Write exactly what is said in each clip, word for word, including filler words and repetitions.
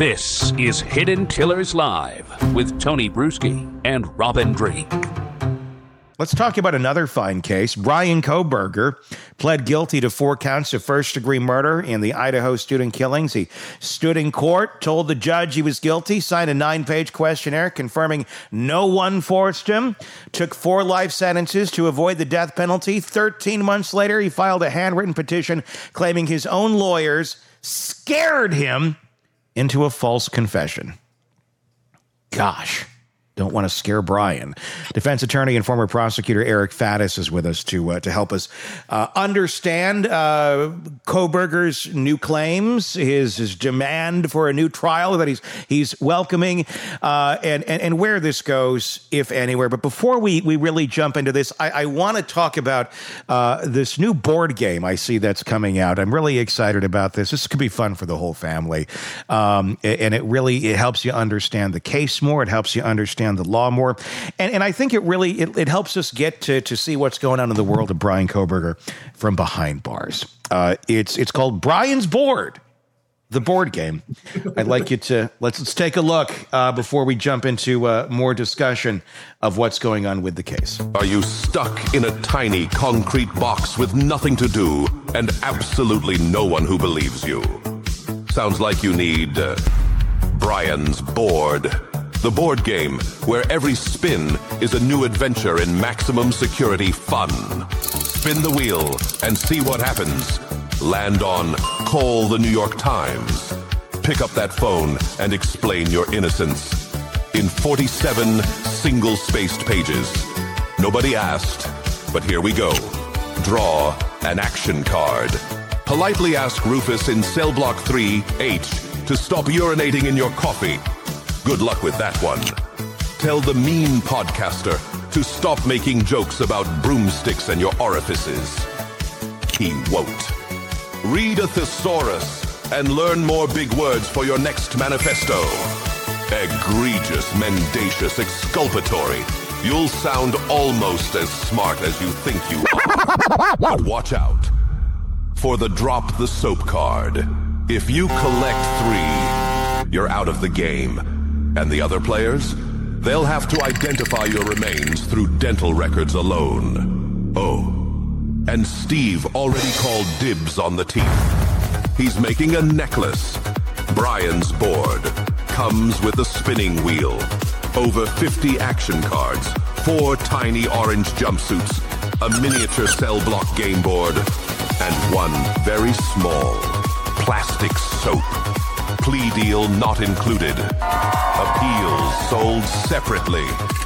This is Hidden Killers Live with Tony Bruschi and Robin Dreeke. Let's talk about another fine case. Bryan Kohberger pled guilty to four counts of first-degree murder in the Idaho student killings. He stood in court, told the judge he was guilty, signed a nine-page questionnaire confirming no one forced him, took four life sentences to avoid the death penalty. Thirteen months later, he filed a handwritten petition claiming his own lawyers scared him into a false confession. Gosh. Don't want to scare Bryan. Defense attorney and former prosecutor Eric Faddis is with us to uh, to help us uh, understand uh, Kohberger's new claims, his his demand for a new trial that he's he's welcoming, uh, and, and and where this goes, if anywhere. But before we we really jump into this, I, I want to talk about uh, this new board game I see that's coming out. I'm really excited about this. This could be fun for the whole family, um, and it really it helps you understand the case more. It helps you understand the law more. And, and I think it really, it, it helps us get to, to see what's going on in the world of Bryan Kohberger from behind bars. Uh, it's, it's called Bryan's Board, the board game. I'd like you to, let's, let's take a look uh, before we jump into uh, more discussion of what's going on with the case. Are you stuck in a tiny concrete box with nothing to do and absolutely no one who believes you? Sounds like you need uh, Bryan's Board. The board game where every spin is a new adventure in maximum security fun. Spin the wheel and see what happens. Land on Call the New York Times. Pick up that phone and explain your innocence in forty-seven single-spaced pages. Nobody asked, but here we go. Draw an action card. Politely ask Rufus in cell block three H to stop urinating in your coffee. Good luck with that one. Tell the mean podcaster to stop making jokes about broomsticks and your orifices. He won't. Read a thesaurus and learn more big words for your next manifesto. Egregious, mendacious, exculpatory. You'll sound almost as smart as you think you are. But watch out for the drop the soap card. If you collect three, you're out of the game. And the other players? They'll have to identify your remains through dental records alone. Oh, and Steve already called dibs on the teeth. He's making a necklace. Bryan's Board comes with a spinning wheel, over fifty action cards, four tiny orange jumpsuits, a miniature cell block game board, and one very small plastic soap. Plea deal not included. Appeals sold separately.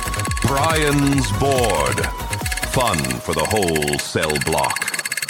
Bryan's Board. Fun for the whole cell block.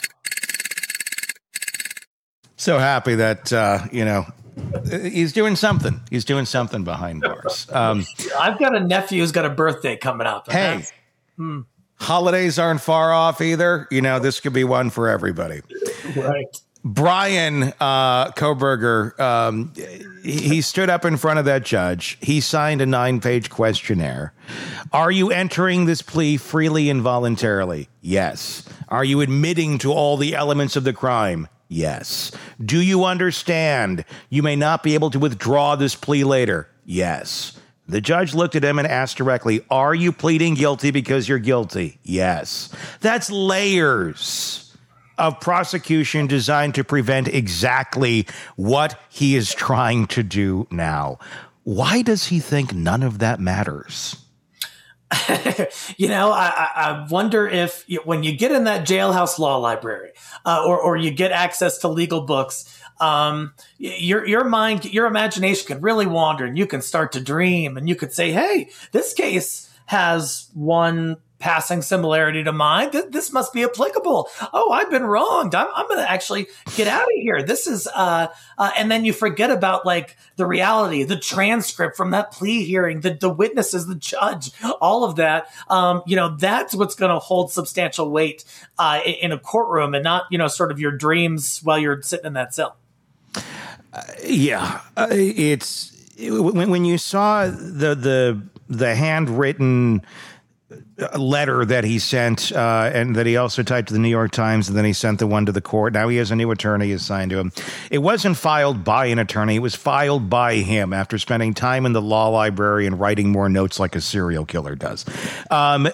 So happy that, uh, you know, he's doing something. He's doing something behind bars. Um, I've got a nephew who's got a birthday coming up. Hey, hmm. Holidays aren't far off either. You know, this could be one for everybody. Right. Bryan uh, Kohberger, um, he stood up in front of that judge. He signed a nine-page questionnaire. Are you entering this plea freely and voluntarily? Yes. Are you admitting to all the elements of the crime? Yes. Do you understand you may not be able to withdraw this plea later? Yes. The judge looked at him and asked directly, are you pleading guilty because you're guilty? Yes. That's layers of prosecution designed to prevent exactly what he is trying to do now. Why does he think none of that matters? you know, I, I wonder if you, when you get in that jailhouse law library uh, or, or you get access to legal books, um, your your mind, your imagination can really wander and you can start to dream and you could say, hey, this case has one passing similarity to mine. Th- this must be applicable. Oh, I've been wronged. I'm, I'm going to actually get out of here. This is, uh, uh, and then you forget about like the reality, the transcript from that plea hearing, the, the witnesses, the judge, all of that. Um, you know, that's what's going to hold substantial weight, uh, in, in a courtroom and not, you know, sort of your dreams while you're sitting in that cell. Uh, yeah. Uh, it's it, when, when you saw the, the, the handwritten letter that he sent uh, and that he also typed to the New York Times, and then he sent the one to the court. Now he has a new attorney assigned to him. It wasn't filed by an attorney. It was filed by him after spending time in the law library and writing more notes like a serial killer does. Um,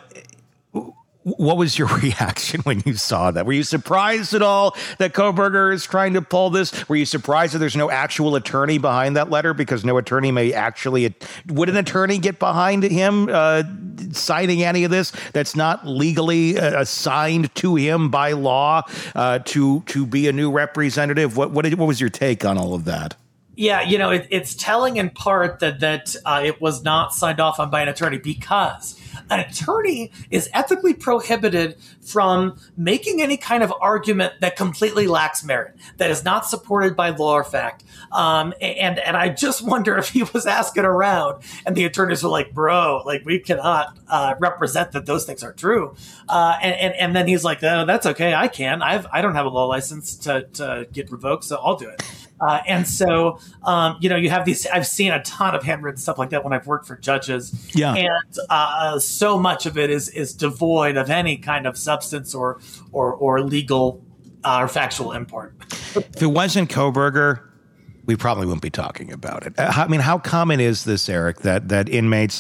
What was your reaction when you saw that? Were you surprised at all that Kohberger is trying to pull this? Were you surprised that there's no actual attorney behind that letter? Because no attorney may actually... Would an attorney get behind him uh, signing any of this that's not legally uh, assigned to him by law uh, to to be a new representative? What, what, did, what was your take on all of that? Yeah, you know, it, it's telling in part that, that uh, it was not signed off on by an attorney, because an attorney is ethically prohibited from making any kind of argument that completely lacks merit, that is not supported by law or fact. Um, and, and I just wonder if he was asking around and the attorneys were like, bro, like, we cannot uh, represent that those things are true. Uh, and, and, and then he's like, oh, that's okay. I can. I've, I don't have a law license to, to get revoked, so I'll do it. Uh, and so, um, you know, you have these, I've seen a ton of handwritten stuff like that when I've worked for judges. Yeah. And uh, so much of it is is devoid of any kind of substance or or, or legal uh, or factual import. If it wasn't Kohberger, we probably wouldn't be talking about it. I mean, how common is this, Eric, that that inmates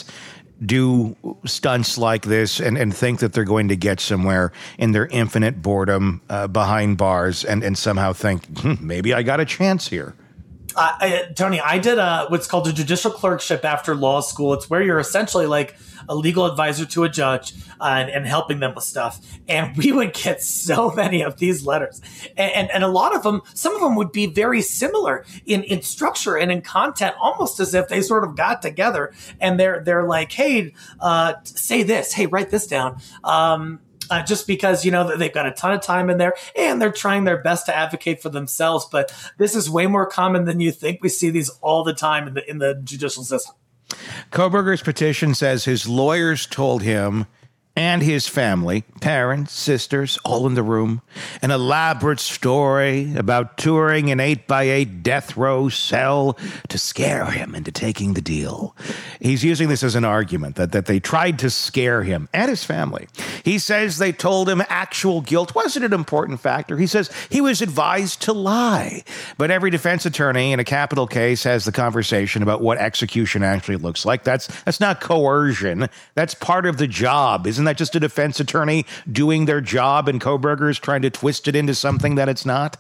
do stunts like this and, and think that they're going to get somewhere in their infinite boredom uh, behind bars and, and somehow think, hmm, maybe I got a chance here? Uh, I, Tony, I did a, what's called a judicial clerkship after law school. It's where you're essentially like a legal advisor to a judge uh, and, and helping them with stuff. And we would get so many of these letters. And, and, and a lot of them, some of them would be very similar in, in structure and in content, almost as if they sort of got together and they're, they're like, hey, uh, say this, hey, write this down. Um, Uh, just because, you know, they've got a ton of time in there and they're trying their best to advocate for themselves. But this is way more common than you think. We see these all the time in the in the judicial system. Kohberger's petition says his lawyers told him and his family, parents, sisters, all in the room, an elaborate story about touring an eight by eight death row cell to scare him into taking the deal. He's using this as an argument that, that they tried to scare him and his family. He says they told him actual guilt wasn't an important factor. He says he was advised to lie. But every defense attorney in a capital case has the conversation about what execution actually looks like. That's, that's not coercion. That's part of the job. Isn't that just a defense attorney doing their job, and Kohberger is trying to twist it into something that it's not?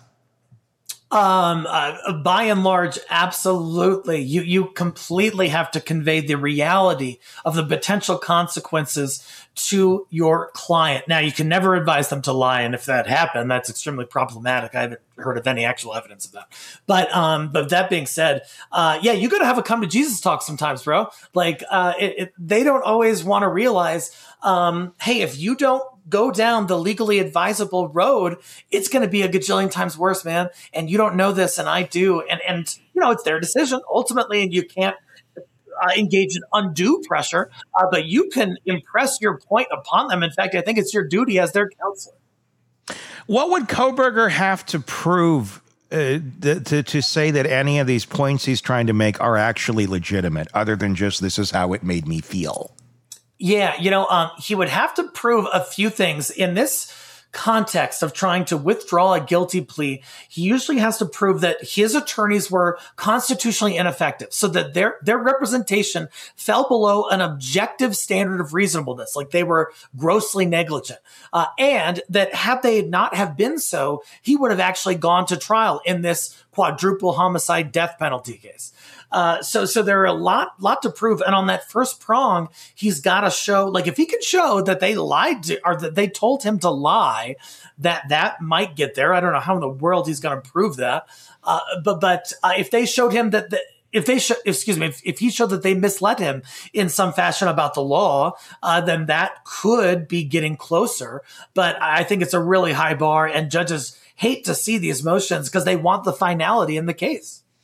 Um, uh, by and large, absolutely. You you completely have to convey the reality of the potential consequences to your client. Now, you can never advise them to lie, and if that happened, that's extremely problematic. I haven't heard of any actual evidence of that. But um, but that being said, uh, yeah, you got to have a come to Jesus talk sometimes, bro. Like uh, it, it, they don't always want to realize, um, hey, if you don't go down the legally advisable road, it's going to be a gajillion times worse, man. And you don't know this, and I do. And, and you know, it's their decision ultimately, and you can't uh, engage in undue pressure, uh, but you can impress your point upon them. In fact, I think it's your duty as their counselor. What would Kohberger have to prove uh, th- to, to say that any of these points he's trying to make are actually legitimate, other than just this is how it made me feel? Yeah, you know, um, he would have to prove a few things in this context of trying to withdraw a guilty plea. He usually has to prove that his attorneys were constitutionally ineffective, so that their their representation fell below an objective standard of reasonableness, like they were grossly negligent, uh, and that had they not have been so, he would have actually gone to trial in this quadruple homicide death penalty case. Uh, so, so there are a lot, lot to prove. And on that first prong, he's got to show, like, if he can show that they lied to, or that they told him to lie, that that might get there. I don't know how in the world he's going to prove that. Uh, but, but uh, if they showed him that, the, if they show, excuse me, if, if he showed that they misled him in some fashion about the law, uh, then that could be getting closer. But I think it's a really high bar, and judges hate to see these motions because they want the finality in the case.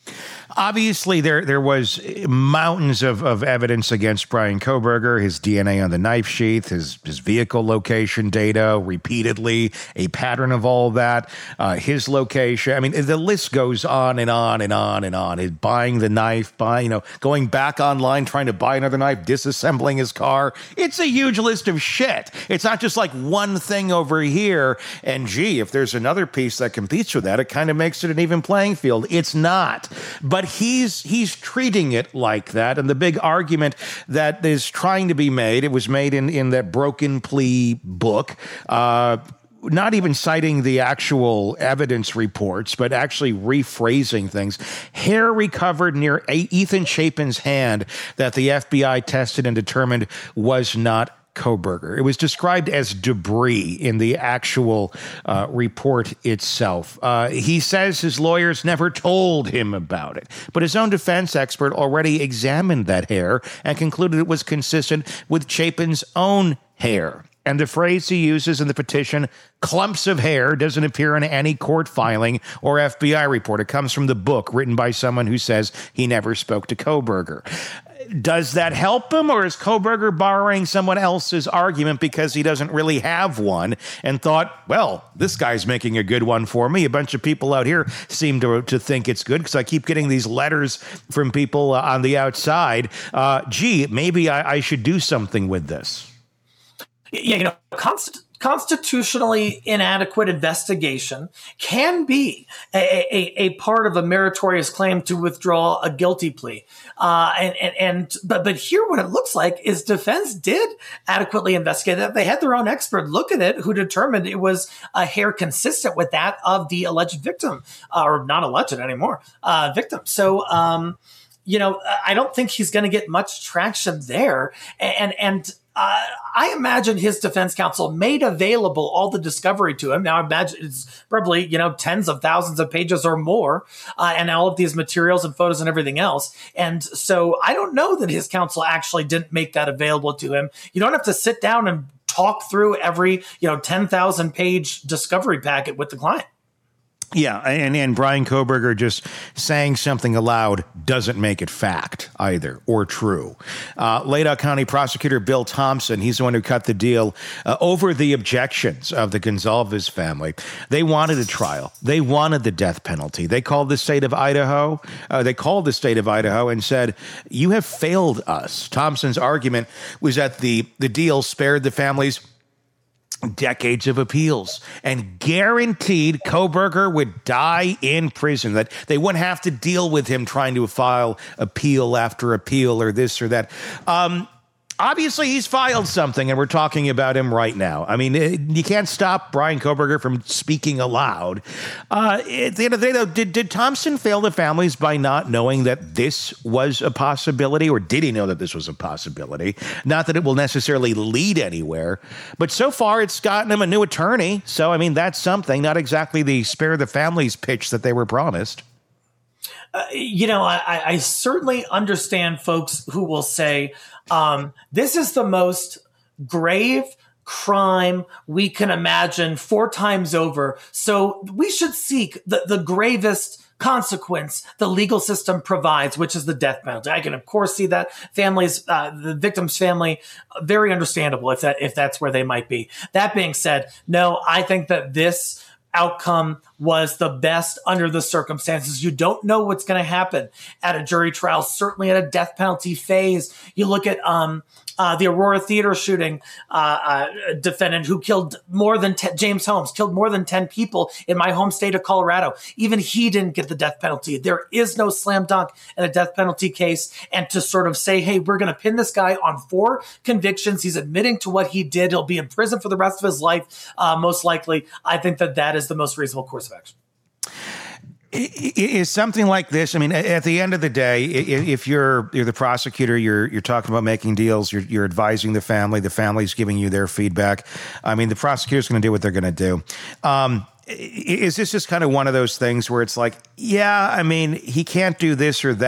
Obviously, there there was mountains of, of evidence against Bryan Kohberger, his D N A on the knife sheath, his, his vehicle location data repeatedly, a pattern of all that, uh, his location. I mean, the list goes on and on and on and on. His buying the knife, buying, you know, going back online, trying to buy another knife, disassembling his car. It's a huge list of shit. It's not just like one thing over here. And gee, if there's another piece that competes with that, it kind of makes it an even playing field. It's not. But he's he's treating it like that. And the big argument that is trying to be made, it was made in, in that Broken Plea book, uh, not even citing the actual evidence reports, but actually rephrasing things. Hair recovered near Ethan Chapin's hand that the F B I tested and determined was not Kohberger. It was described as debris in the actual uh, report itself. Uh, he says his lawyers never told him about it, but his own defense expert already examined that hair and concluded it was consistent with Chapin's own hair. And the phrase he uses in the petition, clumps of hair, doesn't appear in any court filing or F B I report. It comes from the book written by someone who says he never spoke to Kohberger. Does that help him, or is Kohberger borrowing someone else's argument because he doesn't really have one and thought, well, this guy's making a good one for me. A bunch of people out here seem to, to think it's good because I keep getting these letters from people uh, on the outside. Uh, gee, maybe I, I should do something with this. Yeah, you know, const- constitutionally inadequate investigation can be a, a, a part of a meritorious claim to withdraw a guilty plea. Uh, and, and, and, but, but here what it looks like is defense did adequately investigate that. They had their own expert look at it who determined it was a hair consistent with that of the alleged victim, uh, or not alleged anymore, uh, victim. So, um, you know, I don't think he's going to get much traction there. And, and, Uh, I imagine his defense counsel made available all the discovery to him. Now, I imagine it's probably, you know, tens of thousands of pages or more, uh, and all of these materials and photos and everything else. And so I don't know that his counsel actually didn't make that available to him. You don't have to sit down and talk through every, you know, ten thousand page discovery packet with the client. Yeah, and, and Bryan Kohberger just saying something aloud doesn't make it fact either or true. Uh, Ladau County Prosecutor Bill Thompson, he's the one who cut the deal uh, over the objections of the Gonzalez family. They wanted a trial. They wanted the death penalty. They called the state of Idaho. Uh, they called the state of Idaho and said, you have failed us. Thompson's argument was that the, the deal spared the families decades of appeals and guaranteed Kohberger would die in prison, that they wouldn't have to deal with him trying to file appeal after appeal or this or that. Um, Obviously, he's filed something, and we're talking about him right now. I mean, it, you can't stop Bryan Kohberger from speaking aloud. Uh, at the end of the day, though, did, did Thompson fail the families by not knowing that this was a possibility, or did he know that this was a possibility? Not that it will necessarily lead anywhere, but so far it's gotten him a new attorney. So, I mean, that's something, not exactly the spare the families pitch that they were promised. Uh, you know, I, I certainly understand folks who will say, um, this is the most grave crime we can imagine four times over. So we should seek the, the gravest consequence the legal system provides, which is the death penalty. I can, of course, see that families, uh, the victim's family, very understandable if that if that's where they might be. That being said, no, I think that this outcome was the best under the circumstances. You don't know what's going to happen at a jury trial, certainly at a death penalty phase. You look at um, uh, the Aurora Theater shooting uh, uh, defendant who killed more than ten, James Holmes, killed more than ten people in my home state of Colorado. Even he didn't get the death penalty. There is no slam dunk in a death penalty case. And to sort of say, hey, we're going to pin this guy on four convictions. He's admitting to what he did. He'll be in prison for the rest of his life, uh, most likely. I think that that is the most reasonable course of action. Is something like this? I mean, at the end of the day, if you're you're the prosecutor, you're you're talking about making deals, you're you're advising the family, the family's giving you their feedback. I mean, the prosecutor's going to do what they're going to do. Um, is this just kind of one of those things where it's like, yeah, I mean, he can't do this or that,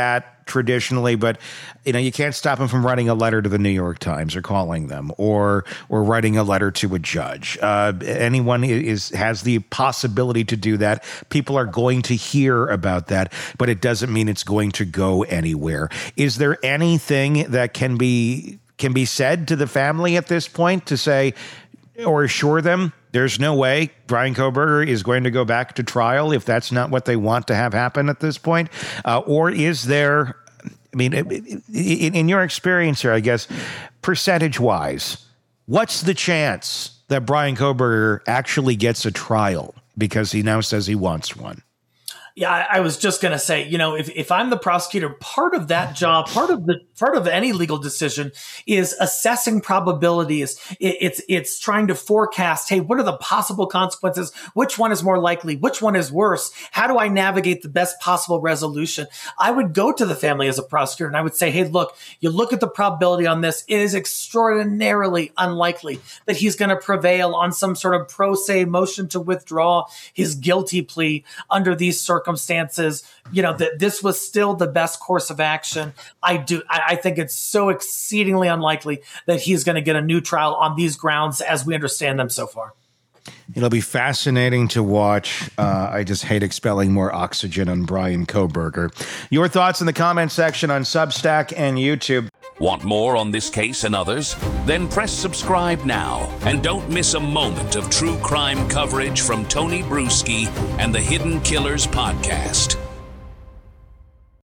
traditionally, but you know, you can't stop him from writing a letter to the New York Times or calling them or or writing a letter to a judge. Uh, anyone is has the possibility to do that. People are going to hear about that, but it doesn't mean it's going to go anywhere. Is there anything that can be can be said to the family at this point to say or assure them there's no way Bryan Kohberger is going to go back to trial if that's not what they want to have happen at this point? Uh, or is there, I mean, in, in your experience here, I guess, percentage-wise, what's the chance that Bryan Kohberger actually gets a trial because he now says he wants one? Yeah, I, I was just going to say, you know, if, if I'm the prosecutor, part of that job, part of the part of any legal decision is assessing probabilities. It, it's it's trying to forecast, hey, what are the possible consequences? Which one is more likely? Which one is worse? How do I navigate the best possible resolution? I would go to the family as a prosecutor and I would say, hey, look, you look at the probability on this. It is extraordinarily unlikely that he's going to prevail on some sort of pro se motion to withdraw his guilty plea under these circumstances. circumstances, you know, that this was still the best course of action. I do. I, I think it's so exceedingly unlikely that he's going to get a new trial on these grounds as we understand them so far. It'll be fascinating to watch. Uh, I just hate expelling more oxygen on Bryan Kohberger. Your thoughts in the comment section on Substack and YouTube. Want more on this case and others? Then press subscribe now and don't miss a moment of true crime coverage from Tony Bruschi and the Hidden Killers podcast.